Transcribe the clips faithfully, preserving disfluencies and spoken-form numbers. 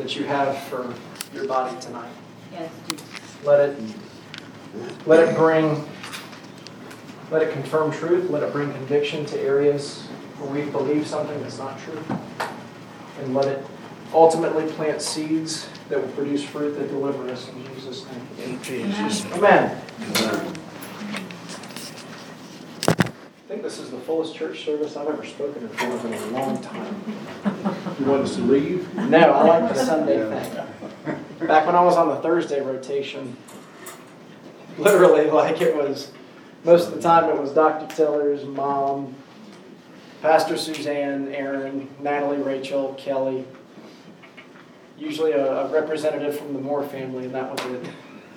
that you have for your body tonight. Yes, Jesus. Let it, let it bring, let it confirm truth. Let it bring conviction to areas where we believe something that's not true. And let it ultimately plant seeds that will produce fruit that deliver us in Jesus' name. In Jesus' name. Amen. Amen. I think this is the fullest church service I've ever spoken in front of in a long time. You want us to leave? No, I like the Sunday thing. Back when I was on the Thursday rotation, literally like it was, most of the time it was Doctor Tiller's mom, Pastor Suzanne, Aaron, Natalie, Rachel, Kelly, usually a, a representative from the Moore family, and that was it.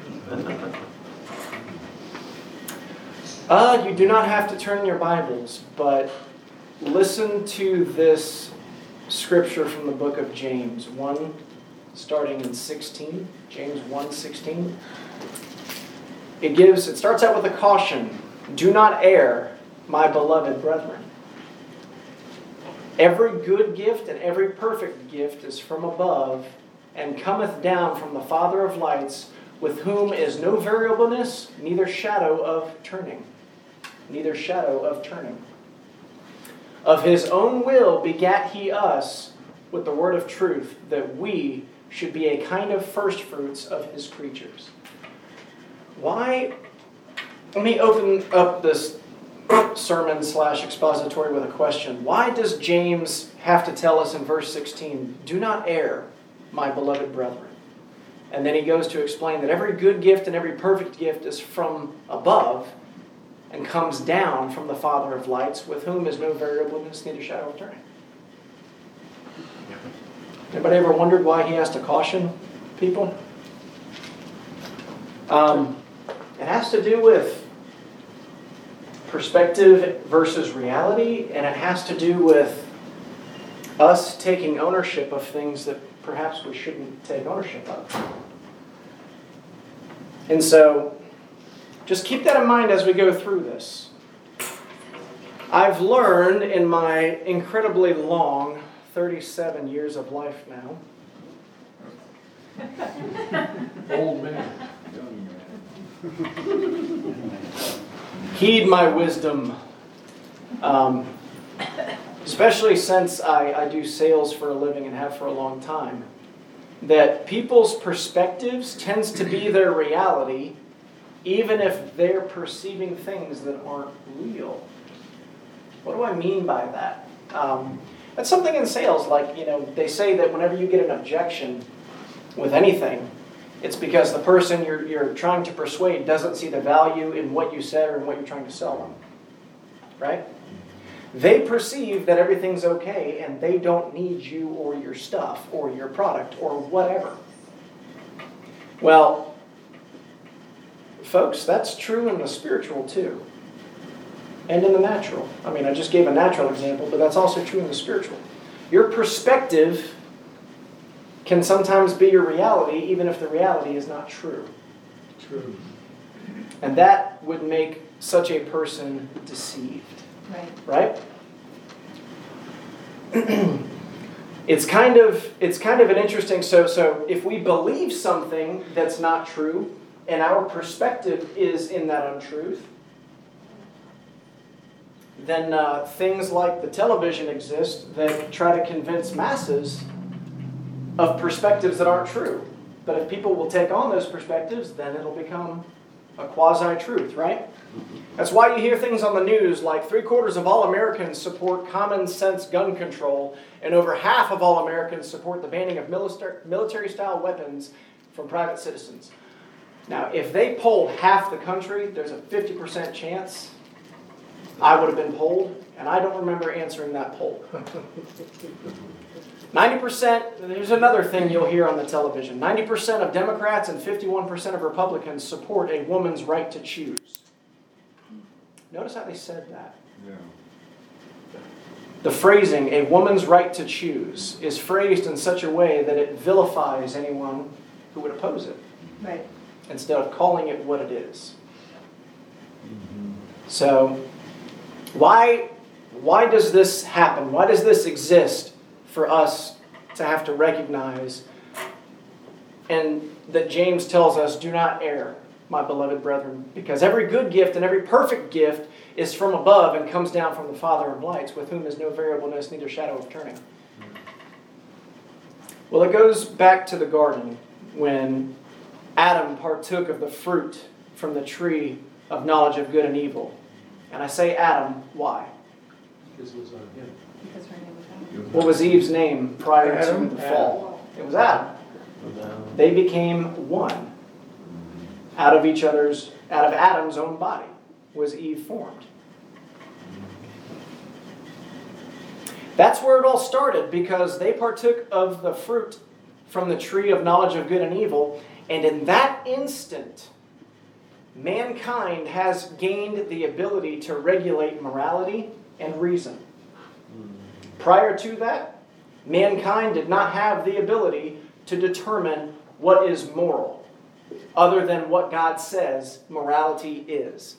Uh, you do not have to turn your Bibles, but listen to this scripture from the book of James one, starting in sixteen. James one sixteen. It gives, it starts out with a caution. Do not err, my beloved brethren. Every good gift and every perfect gift is from above, and cometh down from the Father of lights, with whom is no variableness, neither shadow of turning. Neither shadow of turning. Of his own will begat he us with the word of truth, that we should be a kind of firstfruits of his creatures. Why? Let me open up this sermon slash expository with a question. Why does James have to tell us in verse sixteen, do not err, my beloved brethren? And then he goes to explain that every good gift and every perfect gift is from above, and comes down from the Father of lights, with whom is no variableness, neither shadow of turning. Anybody ever wondered why he has to caution people? Um, it has to do with perspective versus reality, and it has to do with us taking ownership of things that perhaps we shouldn't take ownership of. And so, just keep that in mind as we go through this. I've learned in my incredibly long thirty-seven years of life now. Old man. Heed my wisdom. Um, especially since I, I do sales for a living and have for a long time. That people's perspectives tends to be their reality, even if they're perceiving things that aren't real. What do I mean by that? Um, that's something in sales, like, you know, they say that whenever you get an objection with anything, it's because the person you're, you're trying to persuade doesn't see the value in what you said or in what you're trying to sell them. Right? They perceive that everything's okay and they don't need you or your stuff or your product or whatever. Well, folks, that's true in the spiritual too. And in the natural. I mean, I just gave a natural example, but that's also true in the spiritual. Your perspective can sometimes be your reality, even if the reality is not true. True. And that would make such a person deceived. Right. Right? It's kind of it's kind of an interesting so so if we believe something that's not true, and our perspective is in that untruth, then uh, things like the television exist that try to convince masses of perspectives that aren't true. But if people will take on those perspectives, then it'll become a quasi-truth, right? That's why you hear things on the news like three-quarters of all Americans support common-sense gun control, and over half of all Americans support the banning of military-style weapons from private citizens. Now, if they polled half the country, there's a fifty percent chance I would have been polled, and I don't remember answering that poll. ninety percent, there's another thing you'll hear on the television. ninety percent of Democrats and fifty-one percent of Republicans support a woman's right to choose. Notice how they said that. Yeah. The phrasing, a woman's right to choose, is phrased in such a way that it vilifies anyone who would oppose it. Right. Instead of calling it what it is. Mm-hmm. So, why, why does this happen? Why does this exist for us to have to recognize and that James tells us, do not err, my beloved brethren, because every good gift and every perfect gift is from above and comes down from the Father of lights, with whom is no variableness, neither shadow of turning. Well, it goes back to the garden when Adam partook of the fruit from the tree of knowledge of good and evil. And I say Adam, why? This was on him. Because her name was Adam. What was Eve's name prior Adam? to the fall? It was Adam. They became one. Out of each other's, out of Adam's own body was Eve formed. That's where it all started, because they partook of the fruit from the tree of knowledge of good and evil, and in that instant, mankind has gained the ability to regulate morality and reason. Prior to that, mankind did not have the ability to determine what is moral, other than what God says morality is.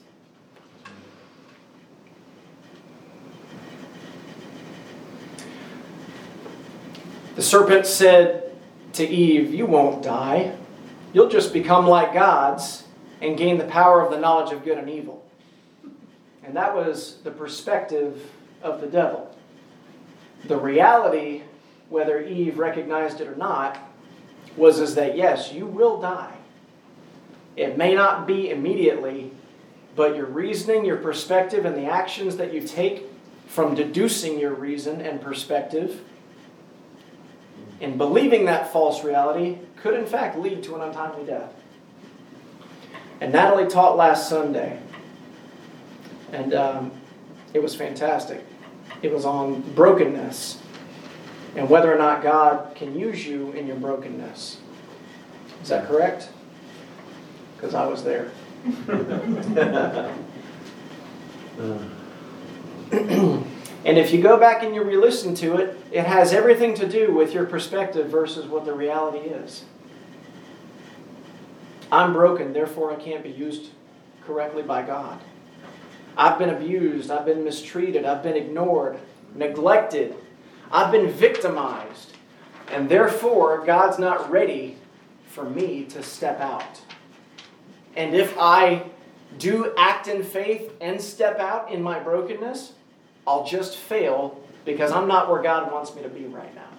The serpent said to Eve, you won't die. You'll just become like gods and gain the power of the knowledge of good and evil. And that was the perspective of the devil. The reality, whether Eve recognized it or not, was is that yes, you will die. It may not be immediately, but your reasoning, your perspective, and the actions that you take from deducing your reason and perspective in believing that false reality could in fact lead to an untimely death. And Natalie taught last Sunday, and um, it was fantastic. It was on brokenness and whether or not God can use you in your brokenness. Is that correct? Because I was there. And if you go back and you re-listen to it, it has everything to do with your perspective versus what the reality is. I'm broken, therefore I can't be used correctly by God. I've been abused, I've been mistreated, I've been ignored, neglected, I've been victimized, and therefore God's not ready for me to step out. And if I do act in faith and step out in my brokenness, I'll just fail because I'm not where God wants me to be right now.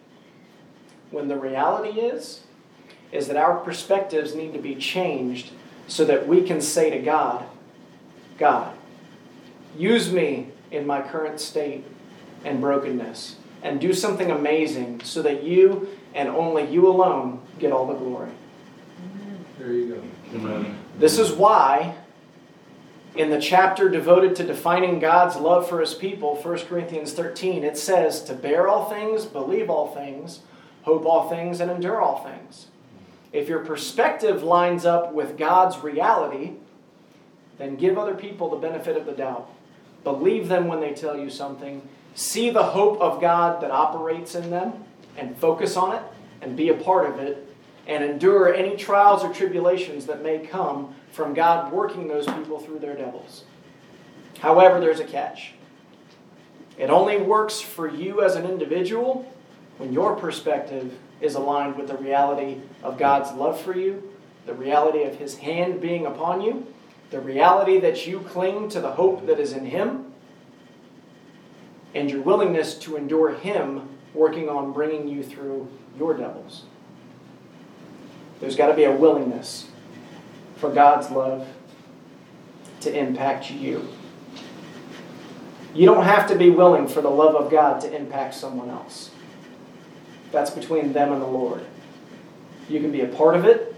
When the reality is, is that our perspectives need to be changed so that we can say to God, God, use me in my current state and brokenness and do something amazing so that you and only you alone get all the glory. There you go. Amen. This is why in the chapter devoted to defining God's love for His people, First Corinthians thirteen, it says to bear all things, believe all things, hope all things, and endure all things. If your perspective lines up with God's reality, then give other people the benefit of the doubt. Believe them when they tell you something. See the hope of God that operates in them and focus on it and be a part of it and endure any trials or tribulations that may come from God working those people through their devils. However, there's a catch. It only works for you as an individual when your perspective is aligned with the reality of God's love for you, the reality of His hand being upon you, the reality that you cling to the hope that is in Him, and your willingness to endure Him working on bringing you through your devils. There's got to be a willingness for God's love to impact you. You don't have to be willing for the love of God to impact someone else. That's between them and the Lord. You can be a part of it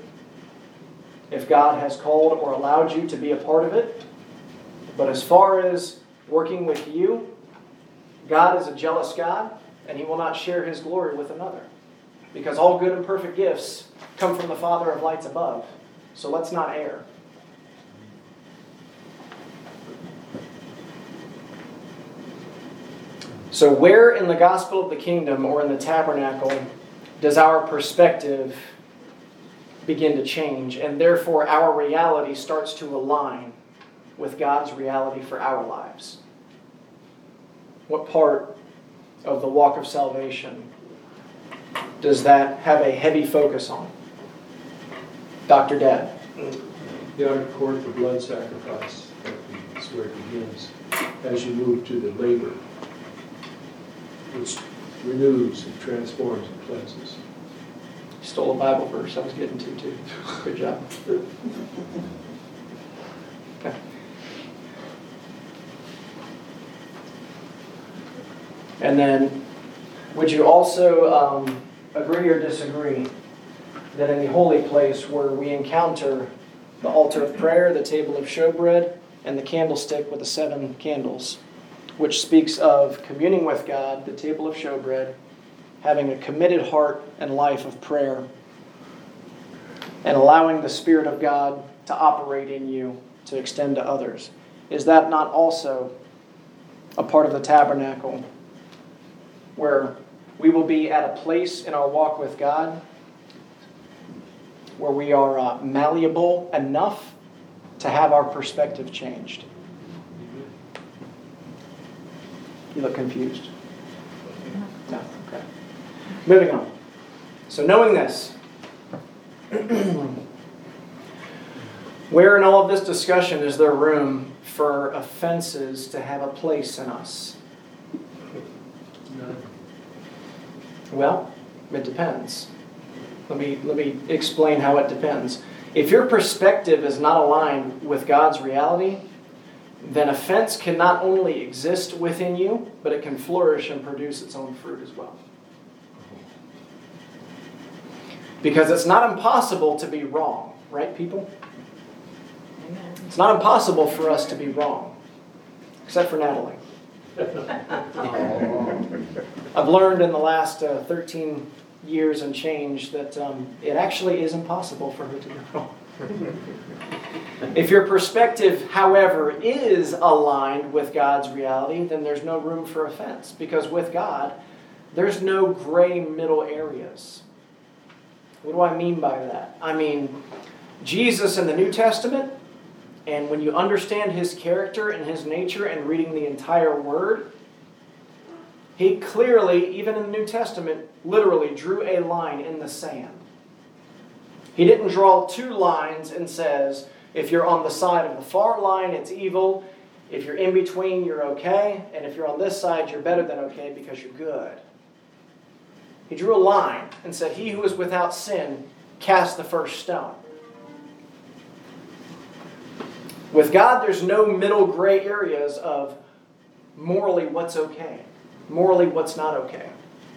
if God has called or allowed you to be a part of it. But as far as working with you, God is a jealous God, and He will not share His glory with another. Because all good and perfect gifts come from the Father of lights above. So let's not err. So where in the gospel of the kingdom or in the tabernacle does our perspective begin to change, and therefore our reality starts to align with God's reality for our lives? What part of the walk of salvation does that have a heavy focus on? Doctor Dad. The outer court, the blood sacrifice, that's where it begins. As you move to the labor, which renews and transforms and cleanses. Stole a Bible verse I was getting to, too. Good job. Okay. And then, would you also um, agree or disagree that in the holy place where we encounter the altar of prayer, the table of showbread, and the candlestick with the seven candles, which speaks of communing with God, the table of showbread, having a committed heart and life of prayer, and allowing the Spirit of God to operate in you to extend to others? Is that not also a part of the tabernacle where we will be at a place in our walk with God where we are uh, malleable enough to have our perspective changed? You look confused. No, okay. Moving on. So knowing this, where in all of this discussion is there room for offenses to have a place in us? None. Well, it depends. Let me, let me explain how it depends. If your perspective is not aligned with God's reality, then offense can not only exist within you, but it can flourish and produce its own fruit as well. Because it's not impossible to be wrong, right, people? Amen. It's not impossible for us to be wrong, except for Natalie. I've learned in the last uh, thirteen years and change that um, it actually is impossible for her to be wrong. If your perspective, however, is aligned with God's reality, then there's no room for offense. Because with God, there's no gray middle areas. What do I mean by that? I mean, Jesus in the New Testament, and when you understand His character and His nature and reading the entire Word, He clearly, even in the New Testament, literally drew a line in the sand. He didn't draw two lines and says, if you're on the side of the far line, it's evil. If you're in between, you're okay. And if you're on this side, you're better than okay because you're good. He drew a line and said, he who is without sin, cast the first stone. With God, there's no middle gray areas of morally what's okay, morally what's not okay.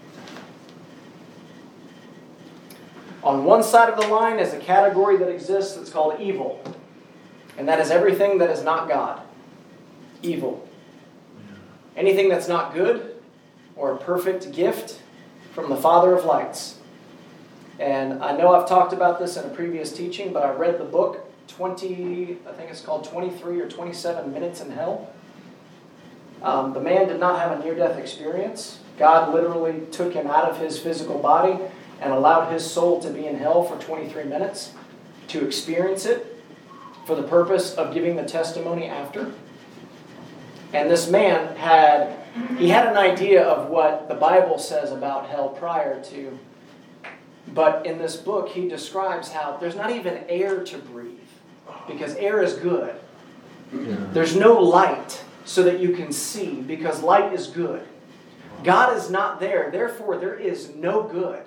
On one side of the line is a category that exists that's called evil. And that is everything that is not God. Evil. Anything that's not good or a perfect gift from the Father of lights. And I know I've talked about this in a previous teaching, but I read the book twenty, I think it's called twenty-three or twenty-seven Minutes in Hell. Um, the man did not have a near-death experience. God literally took him out of his physical body and allowed his soul to be in hell for twenty-three minutes to experience it for the purpose of giving the testimony after. And this man had, he had an idea of what the Bible says about hell prior to, but in this book he describes how there's not even air to breathe, because air is good. Yeah. There's no light so that you can see, because light is good. God is not there, therefore there is no good.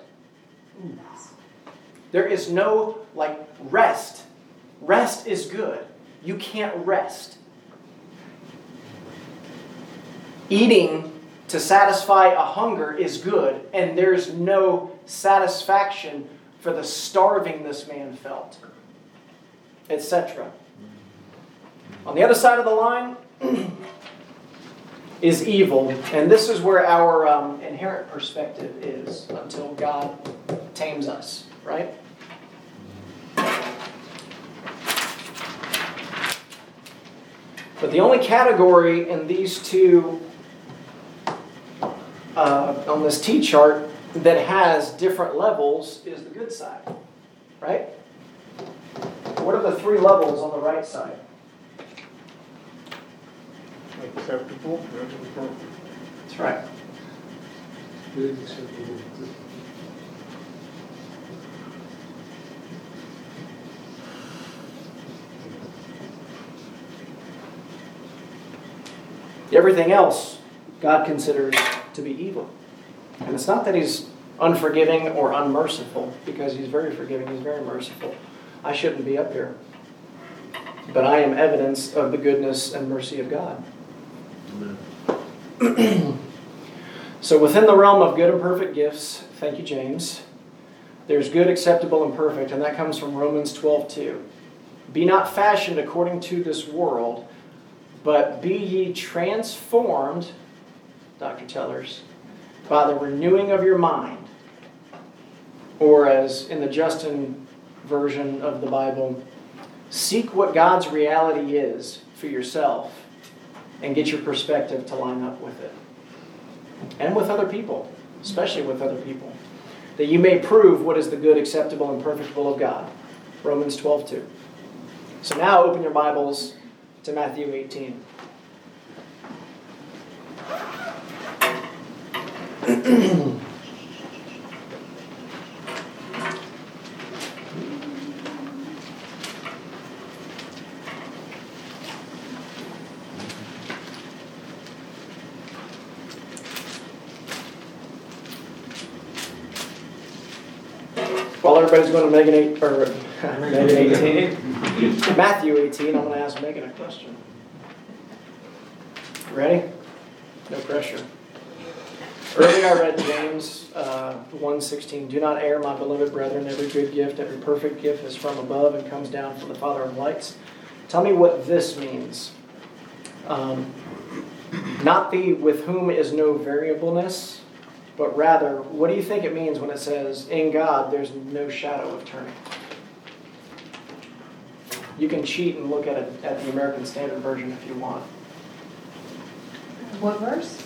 There is no, like, rest. Rest is good. You can't rest. Eating to satisfy a hunger is good, and there's no satisfaction for the starving this man felt, et cetera. On the other side of the line is evil, and this is where our um, inherent perspective is until God tames us, right? But the only category in these two, uh, on this T-chart, that has different levels is the good side, right? What are the three levels on the right side? Acceptable. That's right. Good, acceptable. Everything else God considers to be evil. And it's not that he's unforgiving or unmerciful, because he's very forgiving, he's very merciful. I shouldn't be up here. But I am evidence of the goodness and mercy of God. Amen. So within the realm of good and perfect gifts, thank you, James, there's good, acceptable, and perfect, and that comes from Romans twelve two. Be not fashioned according to this world, but be ye transformed, Doctor Tellers, by the renewing of your mind. Or as in the Justin version of the Bible, seek what God's reality is for yourself and get your perspective to line up with it. And with other people, especially with other people, that you may prove what is the good, acceptable, and perfect will of God. Romans twelve two. So now open your Bibles to Matthew eighteen. While everybody's going to Megan eight, or Megan eighteen, Matthew eighteen, I'm going to ask Megan a question. Ready? No pressure. Earlier I read James uh, one sixteen. Do not err, my beloved brethren. Every good gift, every perfect gift is from above and comes down from the Father of lights. Tell me what this means. Um, not the with whom is no variableness, but rather, what do you think it means when it says, in God there's no shadow of turning? You can cheat and look at it at the American Standard Version if you want. What verse?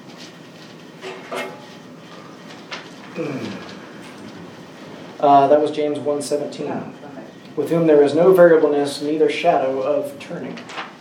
Uh, that was James one seventeen. Oh, okay. With whom there is no variableness, neither shadow of turning.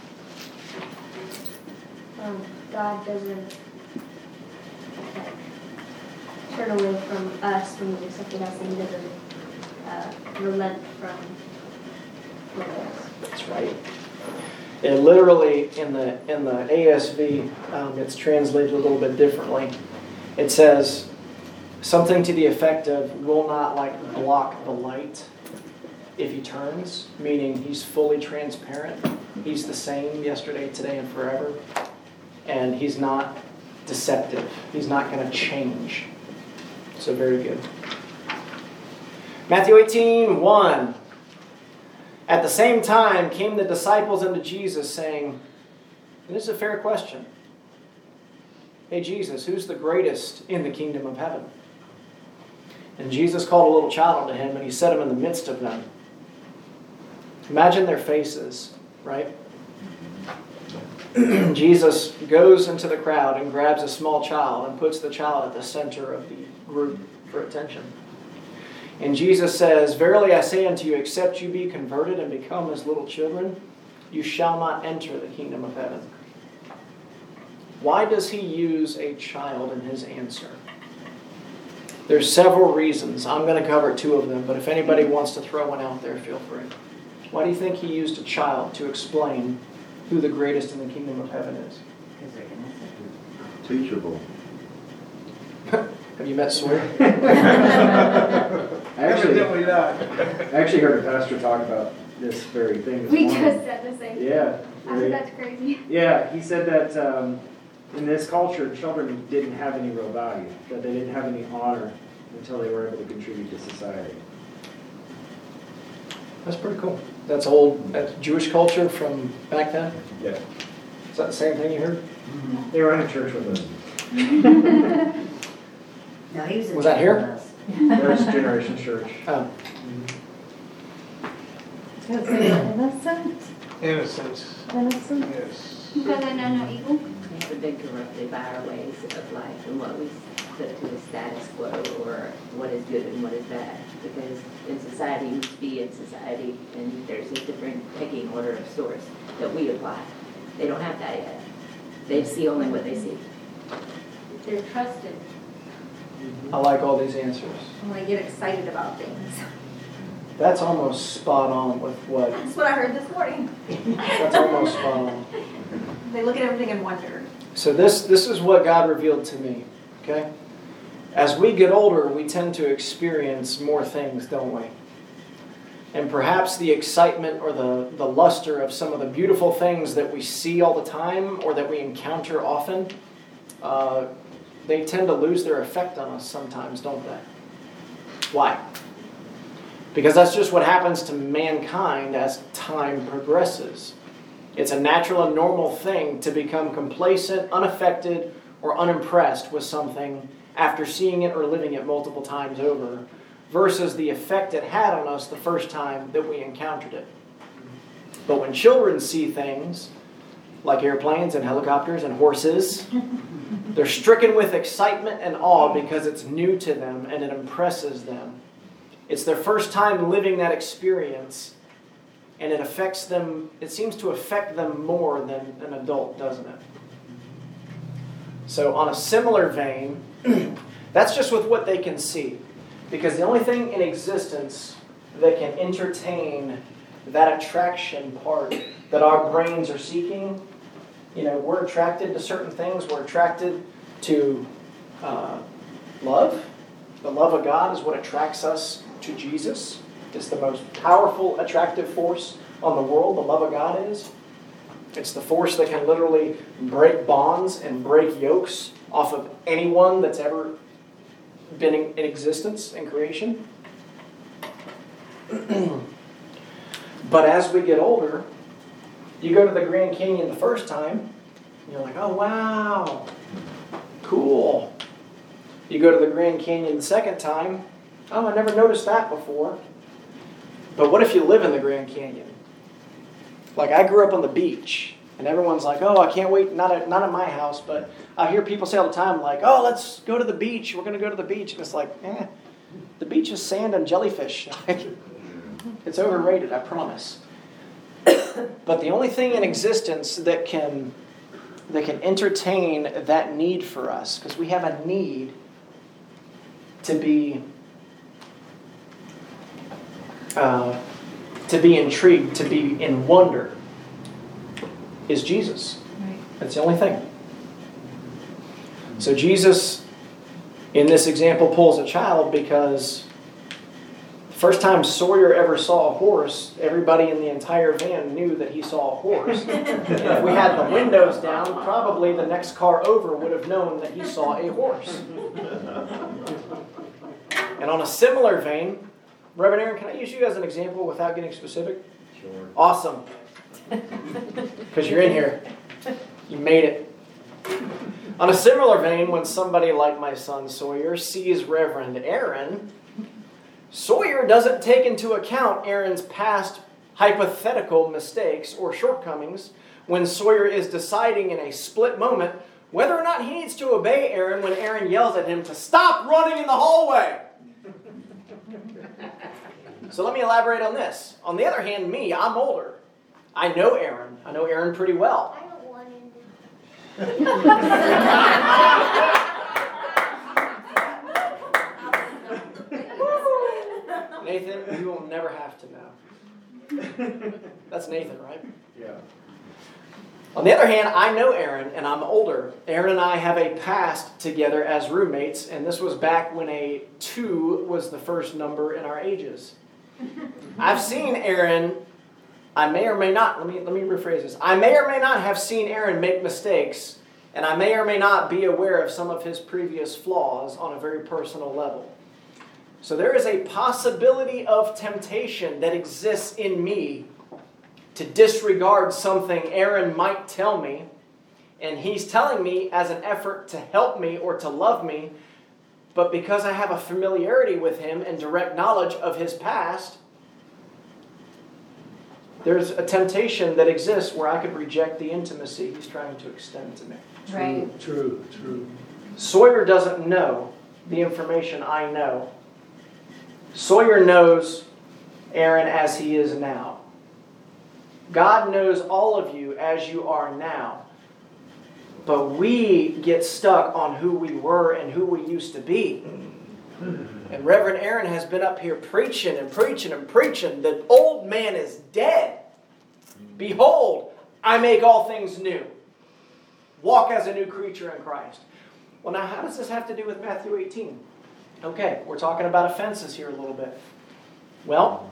Um, God doesn't like, turn away from us when we accepted us, and He doesn't uh, relent from loving us. That's right. It literally, in the in the A S V, um, it's translated a little bit differently. It says something to the effect of, will not like block the light if He turns, meaning He's fully transparent. He's the same yesterday, today, and forever. And He's not deceptive. He's not going to change. So very good. Matthew eighteen, one. At the same time came the disciples unto Jesus, saying, and this is a fair question. Hey Jesus, who's the greatest in the kingdom of heaven? And Jesus called a little child unto Him, and He set him in the midst of them. Imagine their faces, right? Jesus goes into the crowd and grabs a small child and puts the child at the center of the group for attention. And Jesus says, verily I say unto you, except you be converted and become as little children, you shall not enter the kingdom of heaven. Why does He use a child in His answer? There's several reasons. I'm going to cover two of them, but if anybody wants to throw one out there, feel free. Why do you think He used a child to explain who the greatest in the kingdom of heaven is? Because they're innocent. Teachable. Have you met Sawyer? I actually, I actually heard a pastor talk about this very thing this We morning. just said the same thing. Yeah. I said that's crazy. Yeah, he said that um, in this culture, children didn't have any real value, that they didn't have any honor until they were able to contribute to society. That's pretty cool. That's old, that's Jewish culture from back then? Yeah. Is that the same thing you heard? They were in a church with us. No, he was in Was that here? with us. First generation church. Oh. Innocence, Innocent. yes. Because I know no evil. We haven't been corrupted by our ways of life and what we put to the status quo, or what is good and what is bad. Because in society, you must be in society, and there's a different pecking order of sorts that we apply. They don't have that yet. They see only what they see. They're trusted. I like all these answers. And they get excited about things. That's almost spot on with what, That's what I heard this morning. that's almost spot on. They look at everything and wonder. So this, this is what God revealed to me, okay? As we get older, we tend to experience more things, don't we? And perhaps the excitement or the, the luster of some of the beautiful things that we see all the time or that we encounter often, uh, they tend to lose their effect on us sometimes, don't they? Why? Because that's just what happens to mankind as time progresses. It's a natural and normal thing to become complacent, unaffected, or unimpressed with something after seeing it or living it multiple times over, versus the effect it had on us the first time that we encountered it. But when children see things like airplanes and helicopters and horses, they're stricken with excitement and awe because it's new to them and it impresses them. It's their first time living that experience, and it affects them, it seems to affect them more than an adult, doesn't it? So on a similar vein, that's just with what they can see. Because the only thing in existence that can entertain that attraction part that our brains are seeking, you know, we're attracted to certain things. We're attracted to uh, love. The love of God is what attracts us to Jesus. It's the most powerful, attractive force on the world, the love of God is. It's the force that can literally break bonds and break yokes off of anyone that's ever been in, in existence in creation. But as we get older, you go to the Grand Canyon the first time, and you're like, oh, wow, cool. You go to the Grand Canyon the second time, oh, I never noticed that before. But what if you live in the Grand Canyon? Like, I grew up on the beach, and everyone's like, oh, I can't wait, not at, not at my house, but I hear people say all the time, like, oh, let's go to the beach, we're going to go to the beach. And it's like, eh, the beach is sand and jellyfish. It's overrated, I promise. But the only thing in existence that can, that can entertain that need for us, because we have a need to be uh, to be intrigued, to be in wonder, is Jesus. Right. That's the only thing. So Jesus, in this example, pulls a child because the first time Sawyer ever saw a horse, everybody in the entire van knew that he saw a horse. And if we had the windows down, probably the next car over would have known that he saw a horse. And on a similar vein, Reverend Aaron, can I use you as an example without getting specific? Sure. Awesome. Because you're in here. You made it. On a similar vein, when somebody like my son Sawyer sees Reverend Aaron, Sawyer doesn't take into account Aaron's past hypothetical mistakes or shortcomings when Sawyer is deciding in a split moment whether or not he needs to obey Aaron when Aaron yells at him to stop running in the hallway. So let me elaborate on this. On the other hand, me, I'm older. I know Aaron. I know Aaron pretty well. I don't want him to. Nathan, you will never have to know. That's Nathan, right? Yeah. On the other hand, I know Aaron, and I'm older. Aaron and I have a past together as roommates, and this was back when a two was the first number in our ages. I've seen Aaron, I may or may not, let me, let me rephrase this. I may or may not have seen Aaron make mistakes, and I may or may not be aware of some of his previous flaws on a very personal level. So there is a possibility of temptation that exists in me to disregard something Aaron might tell me, and he's telling me as an effort to help me or to love me, but because I have a familiarity with him and direct knowledge of his past, there's a temptation that exists where I could reject the intimacy he's trying to extend to me. Right. True, true. Sawyer doesn't know the information I know. Sawyer knows Aaron as he is now. God knows all of you as you are now. But we get stuck on who we were and who we used to be. And Reverend Aaron has been up here preaching and preaching and preaching. The old man is dead. Behold, I make all things new. Walk as a new creature in Christ. Well, now how does this have to do with Matthew eighteen? Okay, we're talking about offenses here a little bit. Well,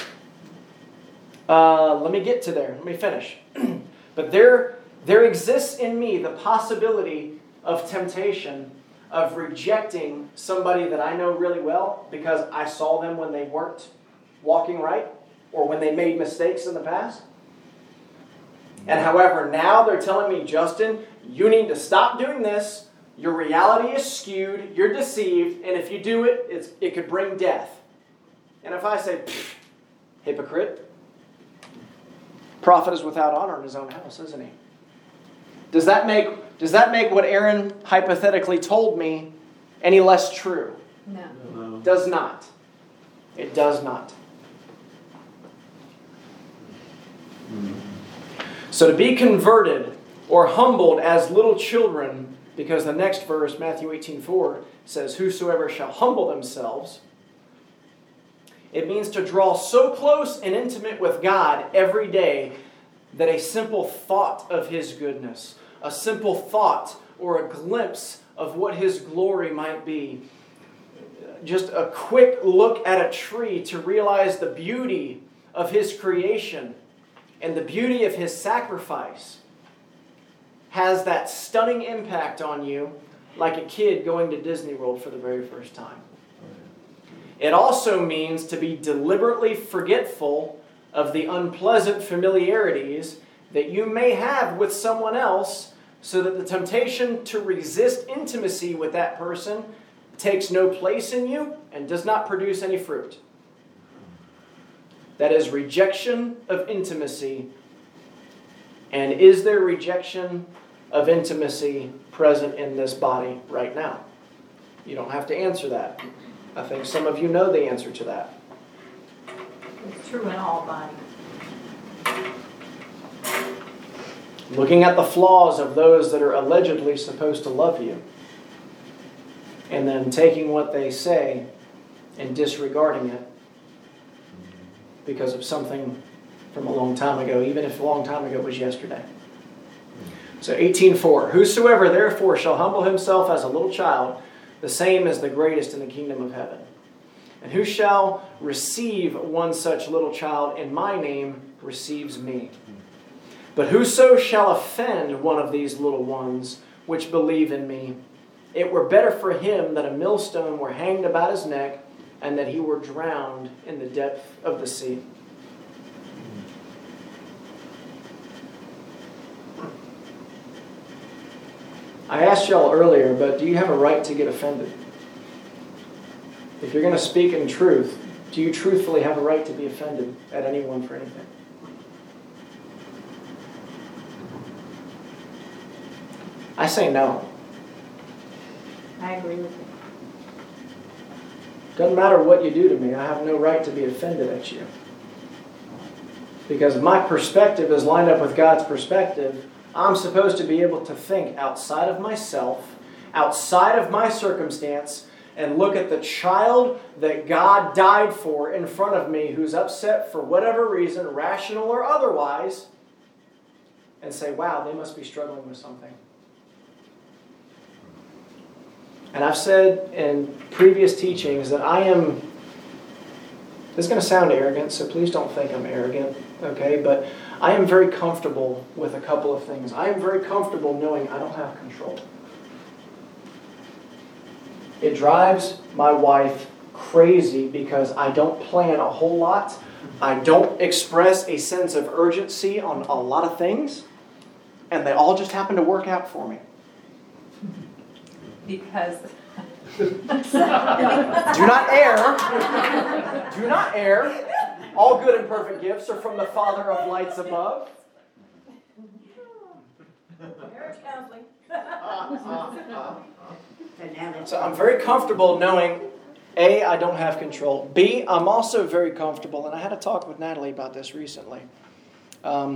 uh, let me get to there. Let me finish. But there, there exists in me the possibility of temptation of rejecting somebody that I know really well because I saw them when they weren't walking right or when they made mistakes in the past. And however, now they're telling me, Justin, you need to stop doing this. Your reality is skewed. You're deceived. And if you do it, it's, it could bring death. And if I say, hypocrite, prophet is without honor in his own house, isn't he? Does that make, does that make what Aaron hypothetically told me any less true? No. No. Does not. It does not. So to be converted or humbled as little children, because the next verse, Matthew eighteen four, says, whosoever shall humble themselves, it means to draw so close and intimate with God every day that a simple thought of His goodness, a simple thought or a glimpse of what His glory might be, just a quick look at a tree to realize the beauty of His creation and the beauty of His sacrifice has that stunning impact on you like a kid going to Disney World for the very first time. It also means to be deliberately forgetful of the unpleasant familiarities that you may have with someone else so that the temptation to resist intimacy with that person takes no place in you and does not produce any fruit. That is rejection of intimacy. And is there rejection of intimacy present in this body right now? You don't have to answer that. I think some of you know the answer to that. It's true in all bodies. Looking at the flaws of those that are allegedly supposed to love you, and then taking what they say and disregarding it because of something from a long time ago, even if a long time ago was yesterday. So eighteen four, whosoever therefore shall humble himself as a little child, the same is the greatest in the kingdom of heaven. And who shall receive one such little child in my name receives me. But whoso shall offend one of these little ones which believe in me, it were better for him that a millstone were hanged about his neck and that he were drowned in the depth of the sea. I asked y'all earlier, but do you have a right to get offended? If you're going to speak in truth, do you truthfully have a right to be offended at anyone for anything? I say no. I agree with you. Doesn't matter what you do to me, I have no right to be offended at you. Because my perspective is lined up with God's perspective. I'm supposed to be able to think outside of myself, outside of my circumstance, and look at the child that God died for in front of me who's upset for whatever reason, rational or otherwise, and say, wow, they must be struggling with something. And I've said in previous teachings that I am, this is going to sound arrogant, so please don't think I'm arrogant, okay? But I am very comfortable with a couple of things. I am very comfortable knowing I don't have control. It drives my wife crazy because I don't plan a whole lot. I don't express a sense of urgency on a lot of things. And they all just happen to work out for me. Because Do not err. Do not err. All good and perfect gifts are from the Father of lights above. marriage counseling. So I'm very comfortable knowing, A, I don't have control. B, I'm also very comfortable, and I had a talk with Natalie about this recently. Um,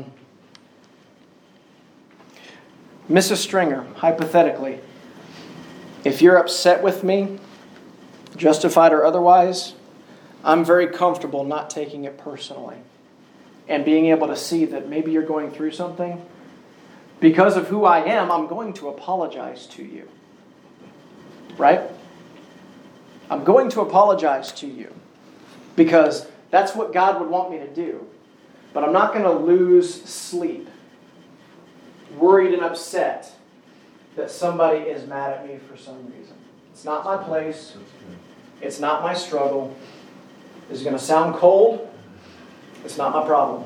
Missus Stringer, hypothetically, if you're upset with me, justified or otherwise, I'm very comfortable not taking it personally and being able to see that maybe you're going through something, because of who I am, I'm going to apologize to you. Right? I'm going to apologize to you because that's what God would want me to do. But I'm not going to lose sleep, worried and upset that somebody is mad at me for some reason. It's not my place. It's not my struggle. This is going to sound cold. It's not my problem.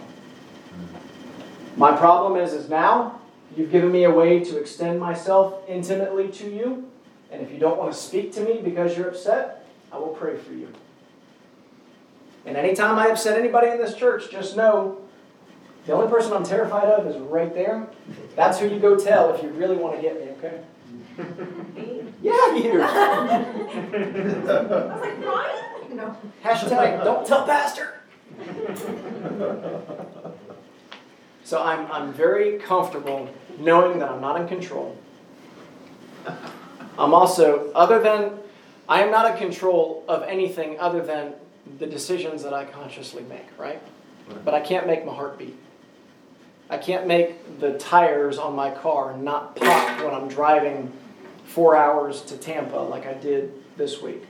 My problem is, is now you've given me a way to extend myself intimately to you. And if you don't want to speak to me because you're upset, I will pray for you. And anytime I upset anybody in this church, just know the only person I'm terrified of is right there. That's who you go tell if you really want to get me, okay? Yeah, you. I was like, Brian? No. Hashtag don't tell pastor. So I'm, I'm very comfortable knowing that I'm not in control. I'm also, other than, I am not in control of anything other than the decisions that I consciously make, right? But I can't make my heart beat. I can't make the tires on my car not pop when I'm driving four hours to Tampa like I did this week.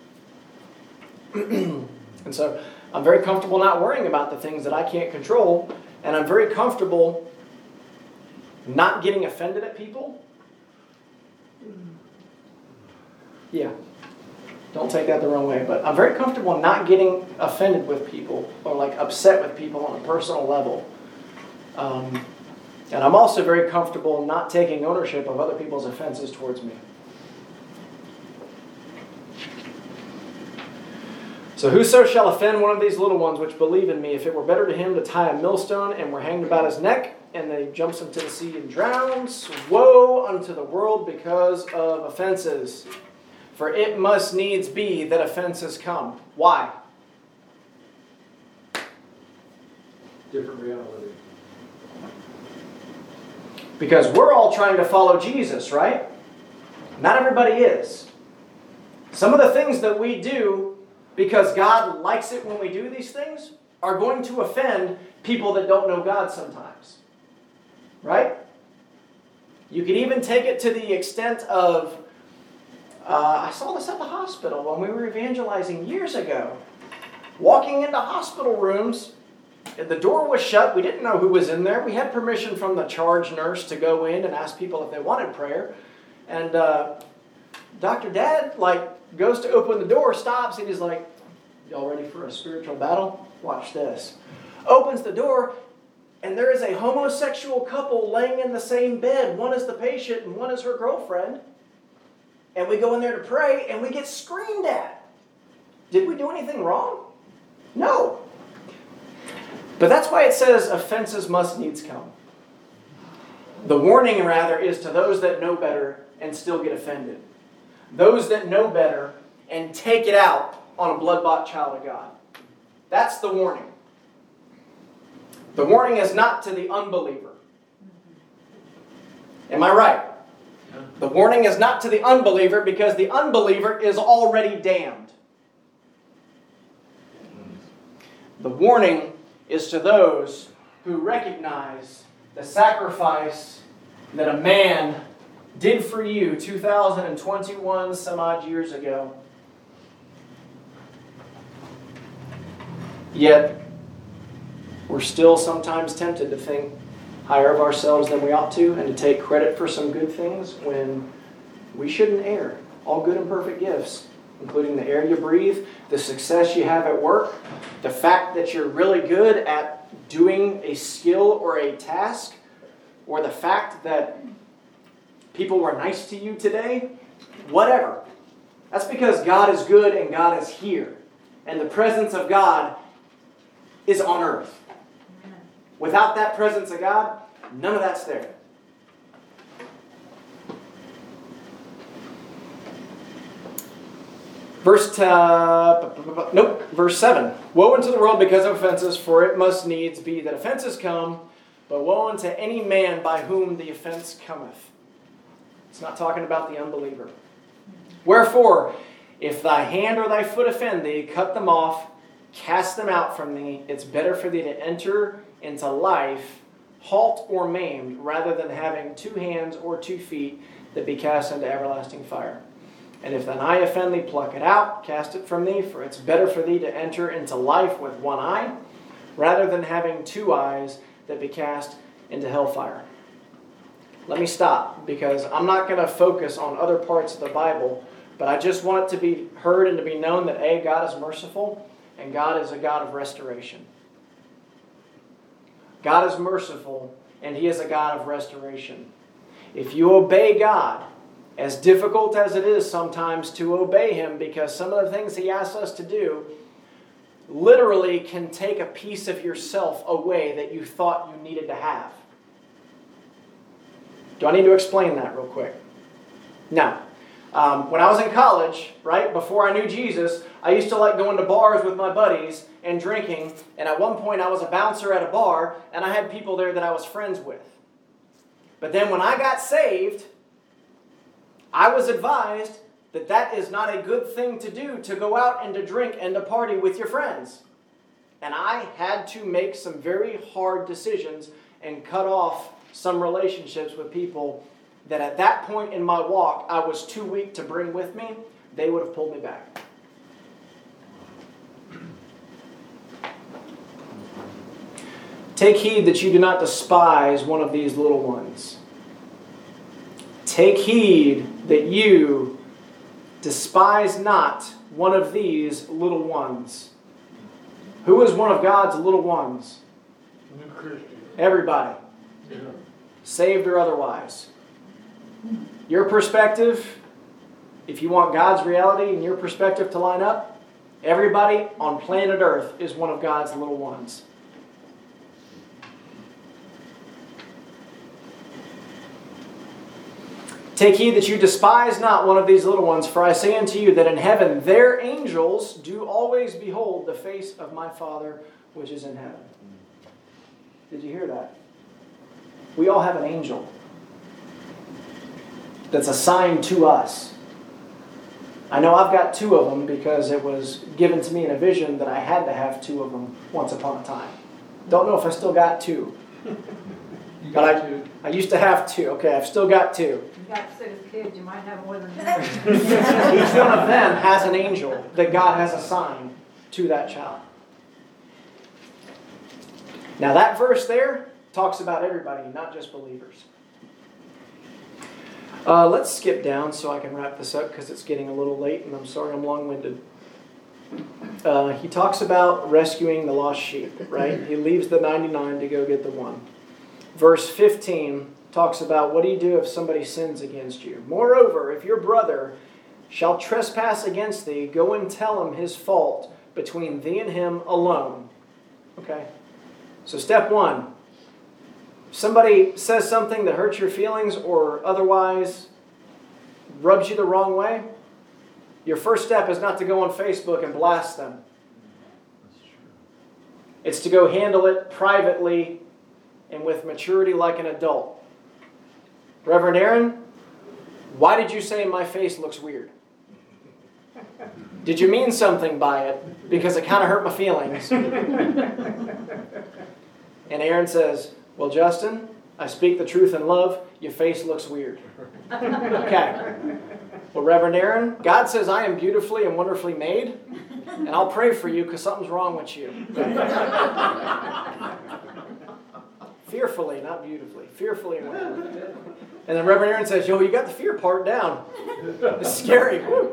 And so I'm very comfortable not worrying about the things that I can't control, and I'm very comfortable not getting offended at people. Yeah, don't take that the wrong way, but I'm very comfortable not getting offended with people or like upset with people on a personal level. Um, and I'm also very comfortable not taking ownership of other people's offenses towards me. So whoso shall offend one of these little ones which believe in me, if it were better to him to tie a millstone and were hanged about his neck, and then he jumps into the sea and drowns, woe unto the world because of offenses. For it must needs be that offenses come. Why? Different reality. Because we're all trying to follow Jesus, right? Not everybody is. Some of the things that we do, because God likes it when we do these things, are going to offend people that don't know God sometimes. Right? You could even take it to the extent of, uh, I saw this at the hospital when we were evangelizing years ago. Walking into hospital rooms, and the door was shut. We didn't know who was in there. We had permission from the charge nurse to go in and ask people if they wanted prayer. And uh, Doctor Dad, like, goes to open the door, stops, and he's like, y'all ready for a spiritual battle? Watch this. Opens the door, and there is a homosexual couple laying in the same bed. One is the patient, and one is her girlfriend. And we go in there to pray, and we get screamed at. Did we do anything wrong? No. But that's why it says offenses must needs come. The warning, rather, is to those that know better and still get offended. Those that know better and take it out on a blood-bought child of God. That's the warning. The warning is not to the unbeliever. Am I right? The warning is not to the unbeliever because the unbeliever is already damned. The warning is to those who recognize the sacrifice that a man did for you two thousand twenty-one some odd years ago. Yet, we're still sometimes tempted to think higher of ourselves than we ought to and to take credit for some good things when we shouldn't err. All good and perfect gifts, including the air you breathe, the success you have at work, the fact that you're really good at doing a skill or a task, or the fact that people were nice to you today, whatever. That's because God is good and God is here. And the presence of God is on earth. Without that presence of God, none of that's there. Verse, uh, nope, verse seven. Woe unto the world because of offenses, for it must needs be that offenses come, but woe unto any man by whom the offense cometh. It's not talking about the unbeliever. Wherefore, if thy hand or thy foot offend thee, cut them off, cast them out from thee. It's better for thee to enter into life halt or maimed, rather than having two hands or two feet that be cast into everlasting fire. And if thine eye offend thee, pluck it out, cast it from thee, for it's better for thee to enter into life with one eye, rather than having two eyes that be cast into hellfire. Let me stop, because I'm not going to focus on other parts of the Bible, but I just want it to be heard and to be known that A, God is merciful, and God is a God of restoration. God is merciful, and He is a God of restoration. If you obey God, as difficult as it is sometimes to obey Him, because some of the things He asks us to do literally can take a piece of yourself away that you thought you needed to have. Do I need to explain that real quick? No. Um, when I was in college, right, before I knew Jesus, I used to like going to bars with my buddies and drinking. And at one point I was a bouncer at a bar, and I had people there that I was friends with. But then when I got saved, I was advised that that is not a good thing to do, to go out and to drink and to party with your friends. And I had to make some very hard decisions and cut off some relationships with people that at that point in my walk I was too weak to bring with me. They would have pulled me back. Take heed that you do not despise one of these little ones. Take heed that you despise not one of these little ones. Who is one of God's little ones? New Christian. Everybody. Yeah. Saved or otherwise. Your perspective, if you want God's reality and your perspective to line up, everybody on planet Earth is one of God's little ones. Take heed that you despise not one of these little ones, for I say unto you that in heaven their angels do always behold the face of my Father which is in heaven. Did you hear that? We all have an angel that's assigned to us. I know I've got two of them because it was given to me in a vision that I had to have two of them once upon a time. Don't know if I still got two. You But got I, to. I used to have two. Okay, I've still got two. You got six kids, you might have more than that. Each one of them has an angel that God has assigned to that child. Now that verse there talks about everybody, not just believers. Uh, let's skip down so I can wrap this up because it's getting a little late and I'm sorry I'm long-winded. Uh, he talks about rescuing the lost sheep, right? He leaves the ninety-nine to go get the one. Verse fifteen talks about what do you do if somebody sins against you. Moreover, if your brother shall trespass against thee, go and tell him his fault between thee and him alone. Okay? So step one, somebody says something that hurts your feelings or otherwise rubs you the wrong way, your first step is not to go on Facebook and blast them. It's to go handle it privately and with maturity like an adult. Reverend Aaron, why did you say my face looks weird? Did you mean something by it? Because it kind of hurt my feelings. And Aaron says, well, Justin, I speak the truth in love. Your face looks weird. Okay. Well, Reverend Aaron, God says I am beautifully and wonderfully made, and I'll pray for you because something's wrong with you. Fearfully, not beautifully. Fearfully and wonderfully. And then Reverend Aaron says, yo, you got the fear part down. It's scary. Woo.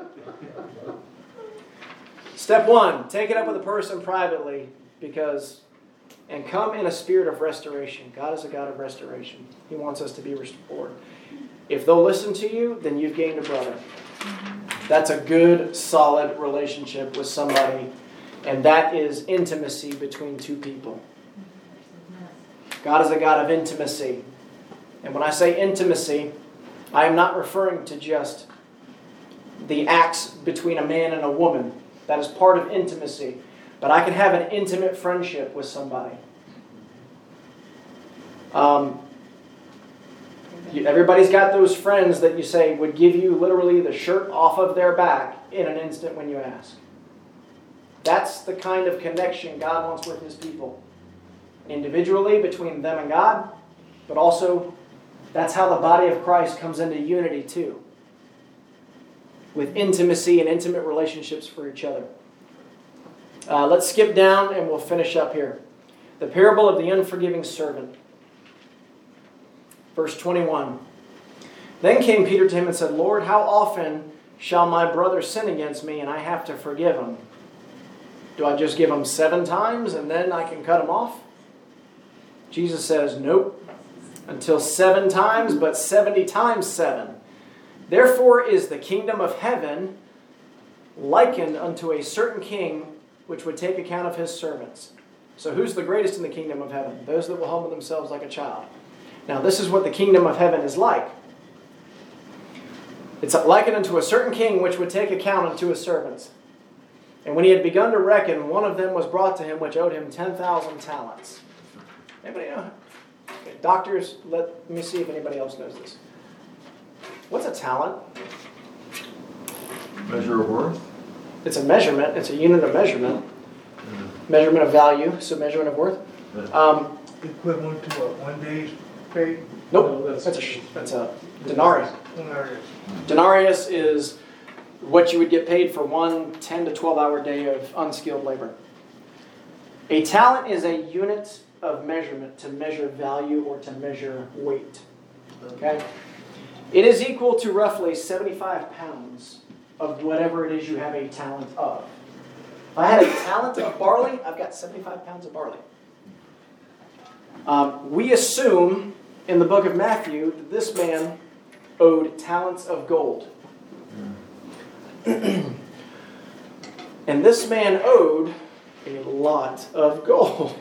Step one, take it up with a person privately because, and come in a spirit of restoration. God is a God of restoration. He wants us to be restored. If they'll listen to you, then you've gained a brother. That's a good, solid relationship with somebody. And that is intimacy between two people. God is a God of intimacy. And when I say intimacy, I am not referring to just the acts between a man and a woman. That is part of intimacy. But I can have an intimate friendship with somebody. Um, you, everybody's got those friends that you say would give you literally the shirt off of their back in an instant when you ask. That's the kind of connection God wants with His people. individually between them and God, but also that's how the body of Christ comes into unity too, with intimacy and intimate relationships for each other. Uh, let's skip down and we'll finish up here. The parable of the unforgiving servant. Verse twenty-one. Then came Peter to him and said, Lord, how often shall my brother sin against me and I have to forgive him? Do I just give him seven times and then I can cut him off? Jesus says, nope. Until seven times, but seventy times seven. Therefore is the kingdom of heaven likened unto a certain king which would take account of his servants. So who's the greatest in the kingdom of heaven? Those that will humble themselves like a child. Now this is what the kingdom of heaven is like. It's likened unto a certain king which would take account unto his servants. And when he had begun to reckon, one of them was brought to him which owed him ten thousand talents. Anybody know? Okay, doctors, let me see if anybody else knows this. What's a talent? Measure of worth? It's a measurement. It's a unit of measurement. Measurement of value, so measurement of worth. Um, Equivalent to what, one day's pay? nope, No, that's- that's a, that's a denarius. Denarius. Denarius is what you would get paid for one ten to twelve hour day of unskilled labor. A talent is a unit of measurement to measure value or to measure weight. Okay? It is equal to roughly seventy-five pounds of whatever it is you have a talent of. If I had a talent of barley, I've got seventy-five pounds of barley. Um, we assume in the book of Matthew that this man owed talents of gold. And this man owed a lot of gold.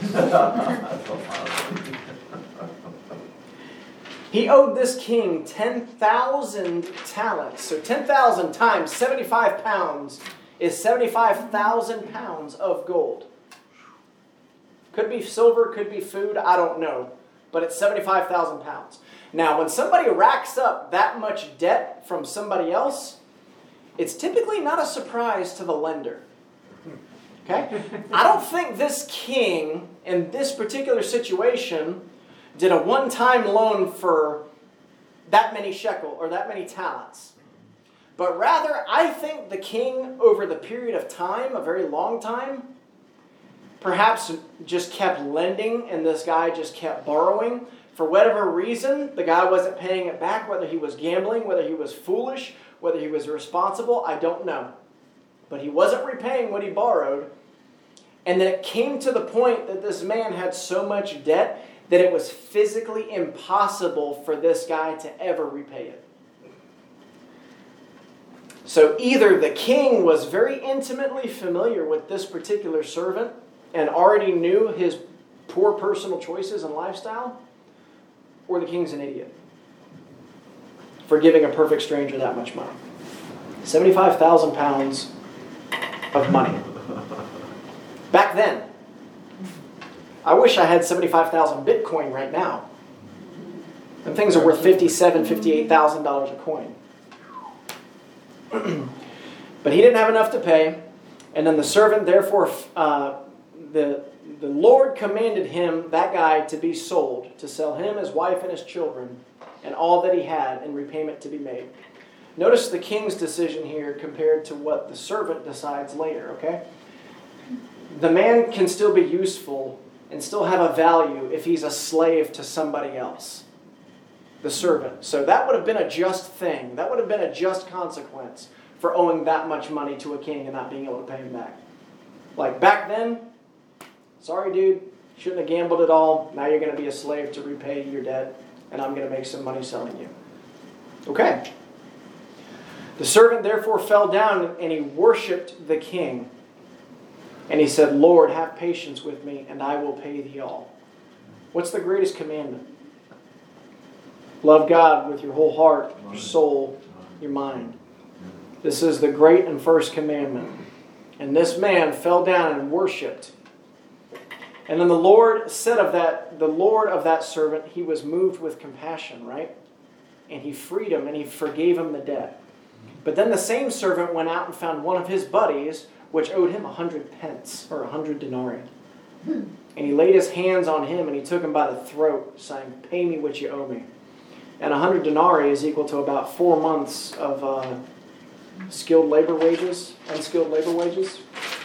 He owed this king ten thousand talents. So ten thousand times seventy-five pounds is seventy-five thousand pounds of gold. Could be silver, could be food, I don't know. But it's seventy-five thousand pounds. Now, when somebody racks up that much debt from somebody else, it's typically not a surprise to the lender. Okay? I don't think this king, in this particular situation, did a one-time loan for that many shekel or that many talents. But rather, I think the king, over the period of time, a very long time, perhaps just kept lending and this guy just kept borrowing. For whatever reason, the guy wasn't paying it back, whether he was gambling, whether he was foolish, whether he was irresponsible, I don't know. But he wasn't repaying what he borrowed. And then it came to the point that this man had so much debt that it was physically impossible for this guy to ever repay it. So either the king was very intimately familiar with this particular servant and already knew his poor personal choices and lifestyle, or the king's an idiot for giving a perfect stranger that much money. seventy-five thousand pounds of money. Back then. I wish I had seventy-five thousand Bitcoin right now. And things are worth fifty-seven thousand dollars, fifty-eight thousand dollars a coin. But he didn't have enough to pay. And then the servant, therefore, uh, the, the Lord commanded him, that guy, to be sold, to sell him, his wife, and his children, and all that he had in repayment to be made. Notice the king's decision here compared to what the servant decides later, okay? The man can still be useful and still have a value if he's a slave to somebody else, the servant. So that would have been a just thing. That would have been a just consequence for owing that much money to a king and not being able to pay him back. Like back then, sorry dude, shouldn't have gambled at all. Now you're going to be a slave to repay your debt, and I'm going to make some money selling you. Okay. The servant therefore fell down and he worshipped the king. And he said, Lord, have patience with me, and I will pay thee all. What's the greatest commandment? Love God with your whole heart, your soul, your mind. This is the great and first commandment. And this man fell down and worshipped. And then the Lord said of that, the Lord of that servant, he was moved with compassion, right? And he freed him and he forgave him the debt. But then the same servant went out and found one of his buddies, which owed him a hundred pence, or a hundred denarii. And he laid his hands on him, and he took him by the throat, saying, "Pay me what you owe me." And a hundred denarii is equal to about four months of uh, skilled labor wages, unskilled labor wages.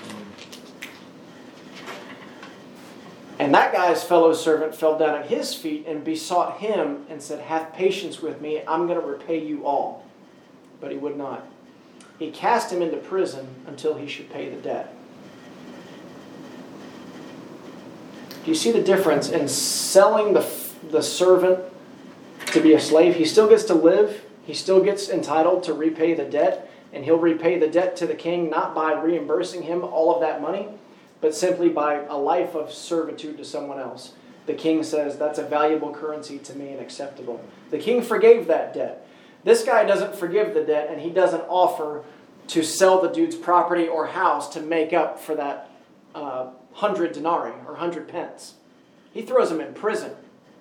And that guy's fellow servant fell down at his feet and besought him and said, "Have patience with me, I'm going to repay you all." But he would not. He cast him into prison until he should pay the debt. Do you see the difference in selling the, the servant to be a slave? He still gets to live. He still gets entitled to repay the debt. And he'll repay the debt to the king not by reimbursing him all of that money, but simply by a life of servitude to someone else. The king says, "That's a valuable currency to me and acceptable." The king forgave that debt. This guy doesn't forgive the debt, and he doesn't offer to sell the dude's property or house to make up for that uh, hundred denarii or hundred pence. He throws him in prison.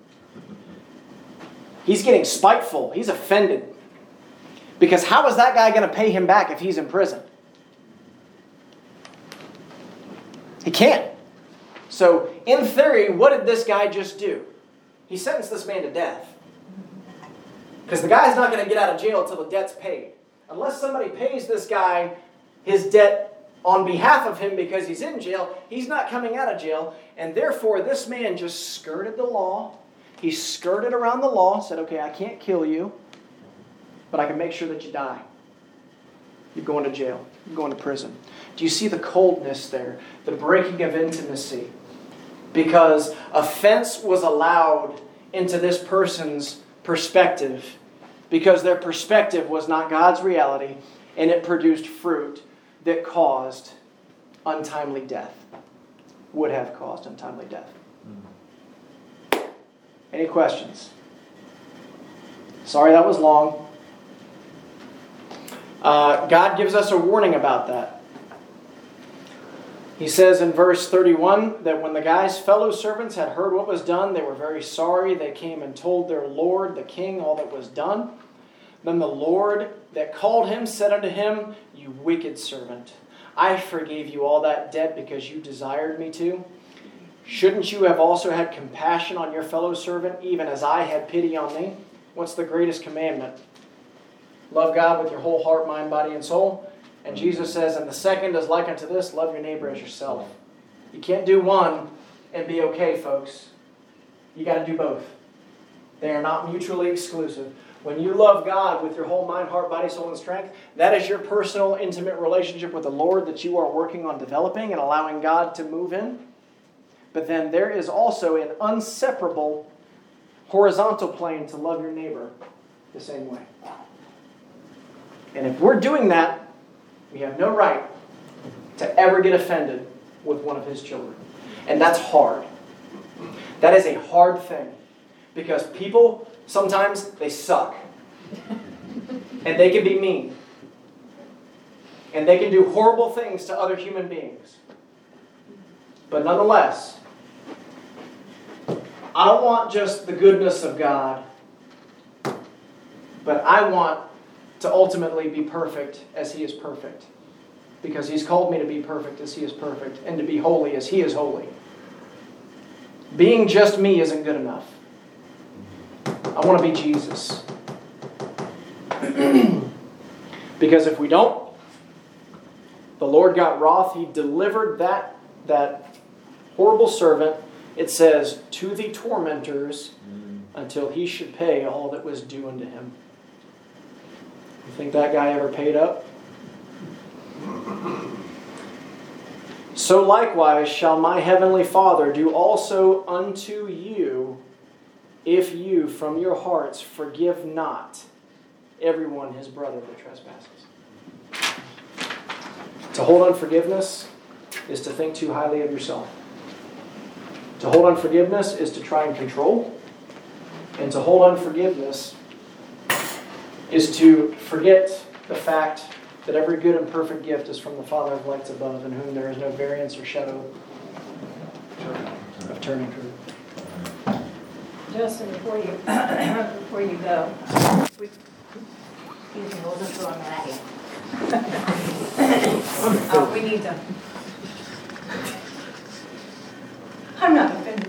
He's getting spiteful. He's offended. Because how is that guy going to pay him back if he's in prison? He can't. So, in theory, what did this guy just do? He sentenced this man to death. Because the guy's not going to get out of jail until the debt's paid. Unless somebody pays this guy his debt on behalf of him because he's in jail, he's not coming out of jail. And therefore, this man just skirted the law. He skirted around the law, said, "Okay, I can't kill you, but I can make sure that you die. You're going to jail. You're going to prison." Do you see the coldness there? The breaking of intimacy. Because offense was allowed into this person's perspective. Because their perspective was not God's reality. And it produced fruit that caused untimely death. Would have caused untimely death. Any questions? Sorry that was long. Uh, God gives us a warning about that. He says in verse thirty-one that when the guy's fellow servants had heard what was done, they were very sorry. They came and told their Lord, the king, all that was done. Then the Lord that called him said unto him, "You wicked servant, I forgave you all that debt because you desired me to. Shouldn't you have also had compassion on your fellow servant, even as I had pity on thee?" What's the greatest commandment? Love God with your whole heart, mind, body, and soul. And Jesus says, and the second is like unto this, love your neighbor as yourself. You can't do one and be okay, folks. You got to do both. They are not mutually exclusive. When you love God with your whole mind, heart, body, soul, and strength, that is your personal, intimate relationship with the Lord that you are working on developing and allowing God to move in. But then there is also an inseparable horizontal plane to love your neighbor the same way. And if we're doing that, we have no right to ever get offended with one of his children. And that's hard. That is a hard thing. Because people, sometimes, they suck. And they can be mean. And they can do horrible things to other human beings. But nonetheless, I don't want just the goodness of God, but I want to ultimately be perfect as he is perfect. Because he's called me to be perfect as he is perfect, and to be holy as he is holy. Being just me isn't good enough. I want to be Jesus. Because if we don't, the Lord got wroth. He delivered that, that horrible servant, it says, to the tormentors until he should pay all that was due unto him. You think that guy ever paid up? So likewise shall my heavenly Father do also unto you, if you from your hearts forgive not everyone his brother that trespasses. To hold unforgiveness is to think too highly of yourself. To hold unforgiveness is to try and control. And to hold unforgiveness is to forget the fact that every good and perfect gift is from the Father of lights above, in whom there is no variance or shadow of turning to. Justin, before you, before you go, we, excuse me, wasn't throwing that at you. Oh, we need to.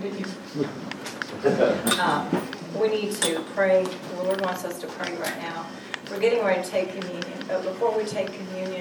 did you? Um, We need to pray. The Lord wants us to pray right now. We're getting ready to take communion, but before we take communion,